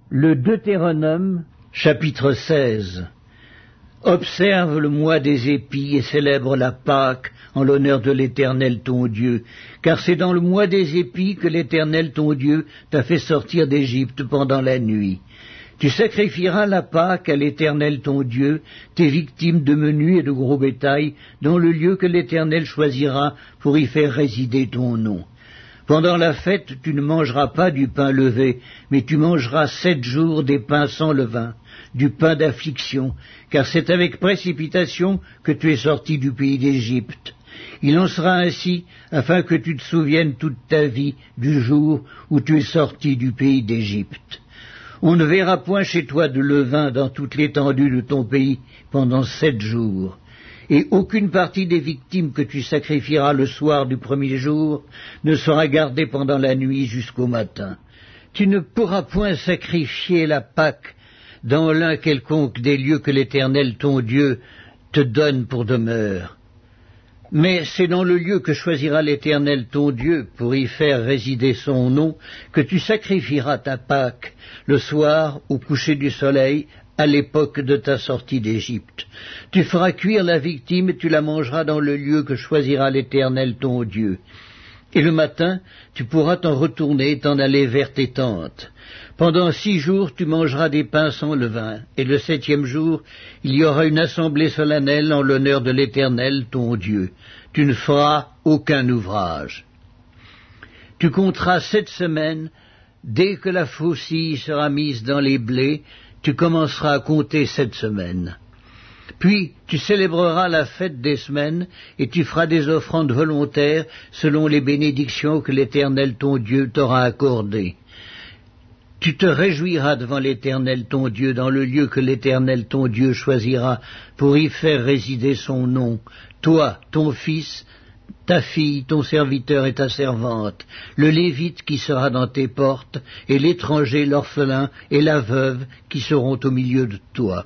Le Deutéronome, chapitre 16. Observe le mois des épis et célèbre la Pâque en l'honneur de l'Éternel ton Dieu, car c'est dans le mois des épis que l'Éternel ton Dieu t'a fait sortir d'Égypte pendant la nuit. Tu sacrifieras la Pâque à l'Éternel ton Dieu, tes victimes de menu et de gros bétail, dans le lieu que l'Éternel choisira pour y faire résider ton nom. Pendant la fête, tu ne mangeras pas du pain levé, mais tu mangeras 7 jours des pains sans levain, du pain d'affliction, car c'est avec précipitation que tu es sorti du pays d'Égypte. Il en sera ainsi, afin que tu te souviennes toute ta vie du jour où tu es sorti du pays d'Égypte. On ne verra point chez toi de levain dans toute l'étendue de ton pays pendant 7 jours. Et aucune partie des victimes que tu sacrifieras le soir du premier jour ne sera gardée pendant la nuit jusqu'au matin. Tu ne pourras point sacrifier la Pâque dans l'un quelconque des lieux que l'Éternel ton Dieu te donne pour demeure. Mais c'est dans le lieu que choisira l'Éternel ton Dieu pour y faire résider son nom que tu sacrifieras ta Pâque le soir au coucher du soleil, à l'époque de ta sortie d'Égypte. Tu feras cuire la victime et tu la mangeras dans le lieu que choisira l'Éternel ton Dieu. Et le matin, tu pourras t'en retourner et t'en aller vers tes tentes. Pendant 6 jours, tu mangeras des pains sans levain, et le 7e jour, il y aura une assemblée solennelle en l'honneur de l'Éternel ton Dieu. Tu ne feras aucun ouvrage. Tu compteras 7 semaines. Dès que la faucille sera mise dans les blés, tu commenceras à compter 7 semaines. Puis tu célébreras la fête des semaines, et tu feras des offrandes volontaires selon les bénédictions que l'Éternel ton Dieu t'aura accordées. Tu te réjouiras devant l'Éternel ton Dieu dans le lieu que l'Éternel ton Dieu choisira pour y faire résider son nom, toi, ton fils, ta fille, ton serviteur et ta servante, le Lévite qui sera dans tes portes, et l'étranger, l'orphelin et la veuve qui seront au milieu de toi.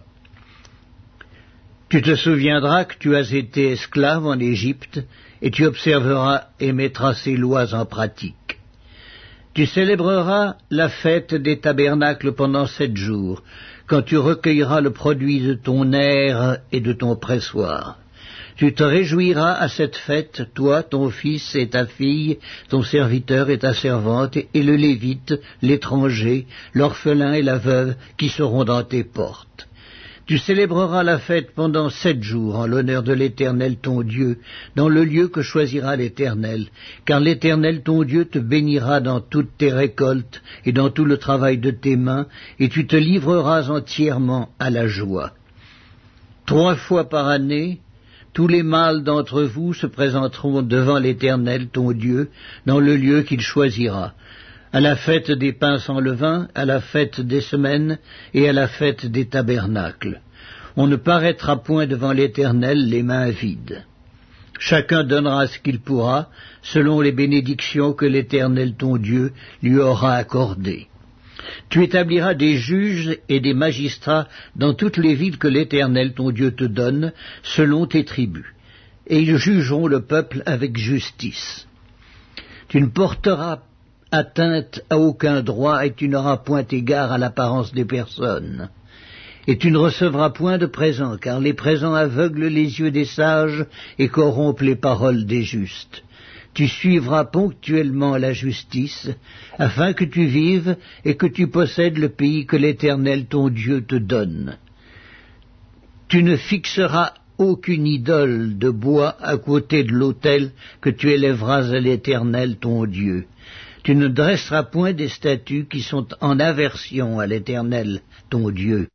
Tu te souviendras que tu as été esclave en Égypte, et tu observeras et mettras ces lois en pratique. Tu célébreras la fête des tabernacles pendant 7 jours, quand tu recueilleras le produit de ton aire et de ton pressoir. Tu te réjouiras à cette fête, toi, ton fils et ta fille, ton serviteur et ta servante, et le Lévite, l'étranger, l'orphelin et la veuve qui seront dans tes portes. Tu célébreras la fête pendant 7 jours en l'honneur de l'Éternel ton Dieu, dans le lieu que choisira l'Éternel, car l'Éternel ton Dieu te bénira dans toutes tes récoltes et dans tout le travail de tes mains, et tu te livreras entièrement à la joie. 3 fois par année, tous les mâles d'entre vous se présenteront devant l'Éternel ton Dieu, dans le lieu qu'il choisira, à la fête des pains sans levain, à la fête des semaines et à la fête des tabernacles. On ne paraîtra point devant l'Éternel les mains vides. Chacun donnera ce qu'il pourra, selon les bénédictions que l'Éternel ton Dieu lui aura accordées. Tu établiras des juges et des magistrats dans toutes les villes que l'Éternel ton Dieu te donne, selon tes tribus, et ils jugeront le peuple avec justice. Tu ne porteras atteinte à aucun droit, et tu n'auras point égard à l'apparence des personnes. Et tu ne recevras point de présents, car les présents aveuglent les yeux des sages et corrompent les paroles des justes. Tu suivras ponctuellement la justice, afin que tu vives et que tu possèdes le pays que l'Éternel ton Dieu te donne. Tu ne fixeras aucune idole de bois à côté de l'autel que tu élèveras à l'Éternel ton Dieu. Tu ne dresseras point des statues qui sont en aversion à l'Éternel ton Dieu.